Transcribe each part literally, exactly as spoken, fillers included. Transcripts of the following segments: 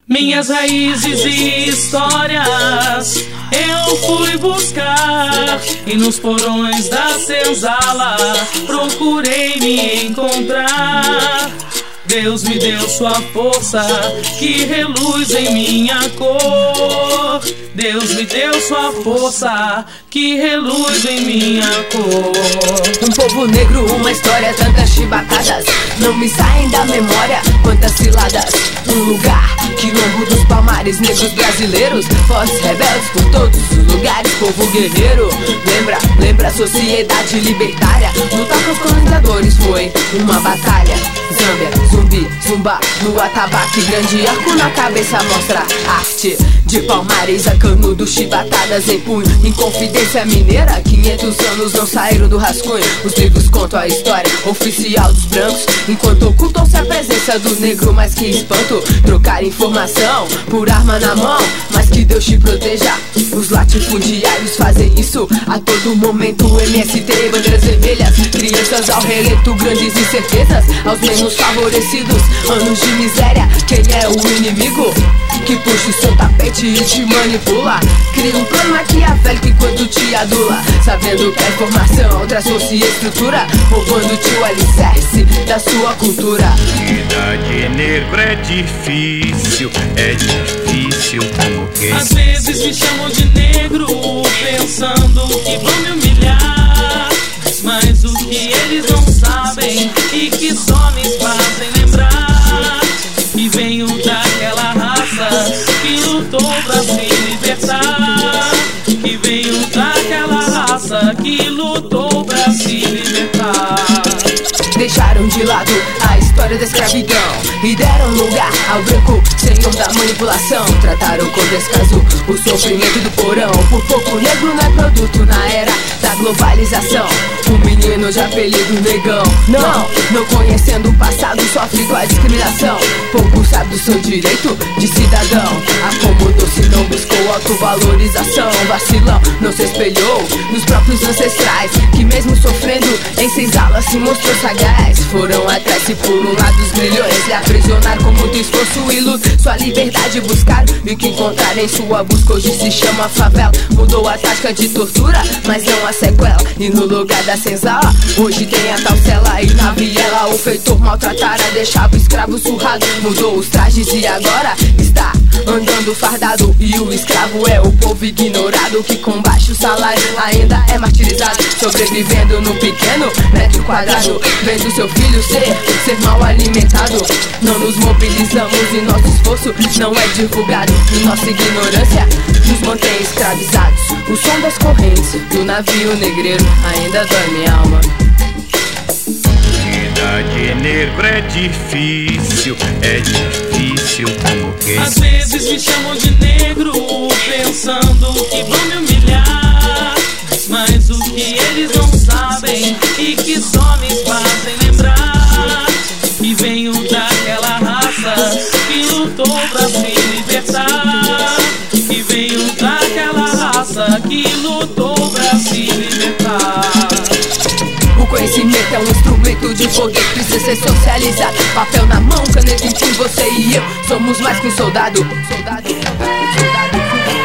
Minhas raízes e histórias eu fui buscar, e nos porões da senzala procurei me encontrar. Deus me deu sua força que reluz em minha cor. Deus me deu sua força que reluz em minha cor. Um povo negro, uma história, tantas chibatadas não me saem da memória, quantas ciladas. Um lugar, quilombo dos palmares, negros brasileiros, vozes rebeldes por todos os lugares, povo guerreiro. Lembra, lembra a sociedade libertária, lutar com os colonizadores foi uma batalha. Zâmbia, zumbi, zumba, no atabaque, grande arco na cabeça mostra arte. De palmares a canudo, chibatadas em punho, em confidência mineira, quinhentos anos não saíram do rascunho. Os livros contam a história oficial dos brancos, enquanto ocultam-se a presença do negro. Mais que espanto, trocar informação por arma na mão, mas que Deus te proteja. Os latifundiários fazem isso a todo momento. M S T, bandeiras vermelhas, crianças ao relento, grandes incertezas aos menos favorecidos. Anos de miséria, quem é o inimigo? Que puxa o seu tapete e te manipula. Cria um plano maquiavélico enquanto te adula, sabendo que a informação traz-se estrutura, roubando-te o alicerce da sua cultura. Vida de negro é difícil, é difícil porque às vezes me chamam de negro, pensando que vão me humilhar, mas o que eles não sabem e que só me fazem lembrar que venho daquela raça que lutou pra se libertar, que venho daquela raça que lutou pra se libertar. Deixaram de lado a história da escravidão e deram lugar ao branco, senhor da manipulação. Trataram com descaso o sofrimento do porão. Por pouco negro não é produto na era da globalização. O menino de apelido negão, não, não conhecendo o passado, sofre com a discriminação. Pouco sabe do seu direito de cidadão, acomodou-se, não buscou autovalorização. Vacilão, não se espelhou nos próprios ancestrais, que mesmo sofrendo em senzala se mostrou sagaz. Foram atrás, se por um lado os grilhões lhe aprisionaram com muito esforço e luta, sua liberdade buscaram, e o que encontraram em sua busca hoje se chama favela. Mudou a tática de tortura, mas não a sequela, e no lugar da senzala hoje tem a tal cela. E na viela o feitor maltratara, deixava o escravo surrado. Mudou os trajes e agora está andando fardado, e o escravo é o povo ignorado, que com baixo salário ainda é martirizado, sobrevivendo no pequeno metro quadrado, vendo seu filho ser, ser mal alimentado. Não nos mobilizamos e nosso esforço não é divulgado, e nossa ignorância nos mantém escravizados. O som das correntes do navio negreiro ainda dói minha alma. vida de negro é difícil, é difícil porque às vezes me chamam de negro, pensando que vão me humilhar, mas o que eles não sabem e que só me fazem lembrar que venho daquela raça que lutou pra se libertar, que venho daquela raça que lutou pra se libertar. O conhecimento é um instrumento de poder, precisa ser socializado. Papel na mão, caneta em punho, você e eu somos mais que um soldado. Soldado, soldado.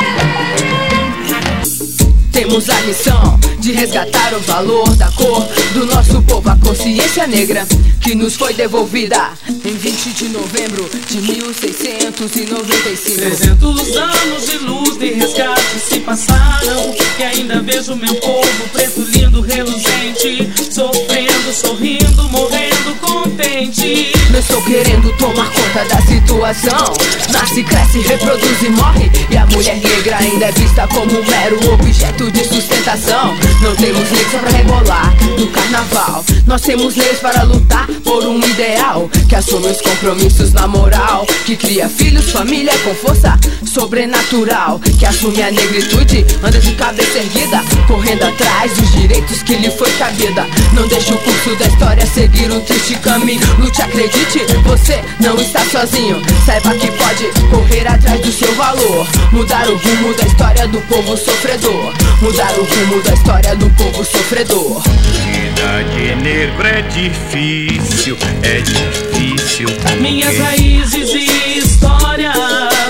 Temos a missão de resgatar o valor da cor do nosso povo, a consciência negra que nos foi devolvida em vinte de novembro de mil seiscentos e noventa e cinco. Trezentos anos de luz de resgate se passaram, e ainda vejo meu povo preto, lindo, reluzente, sofrendo, sorrindo, morrendo, contente. Não estou querendo tomar conta da situação. Nasce, cresce, reproduz e morre, e a mulher negra ainda é vista como um mero objeto de sustentação. Não temos leis só pra rebolar no carnaval, nós temos leis para lutar por um ideal que assume os compromissos na moral, que cria filhos, família com força sobrenatural, que assume a negritude, anda de cabeça erguida, correndo atrás dos direitos que lhe foi cabida. Não deixe o curso da história seguir um triste caminho, lute, acredite, você não está sozinho. Saiba que pode correr atrás do seu valor, mudar o rumo da história do povo sofredor, mudar o rumo da história do povo sofredor. vida de negro é difícil, é difícil porque Minhas raízes e histórias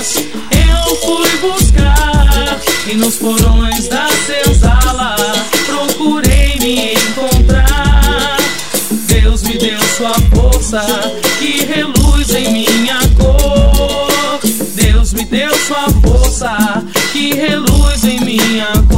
nos porões da senzala procurei me encontrar. Deus me deu sua força que reluz em minha cor. Deus me deu sua força que reluz em minha cor.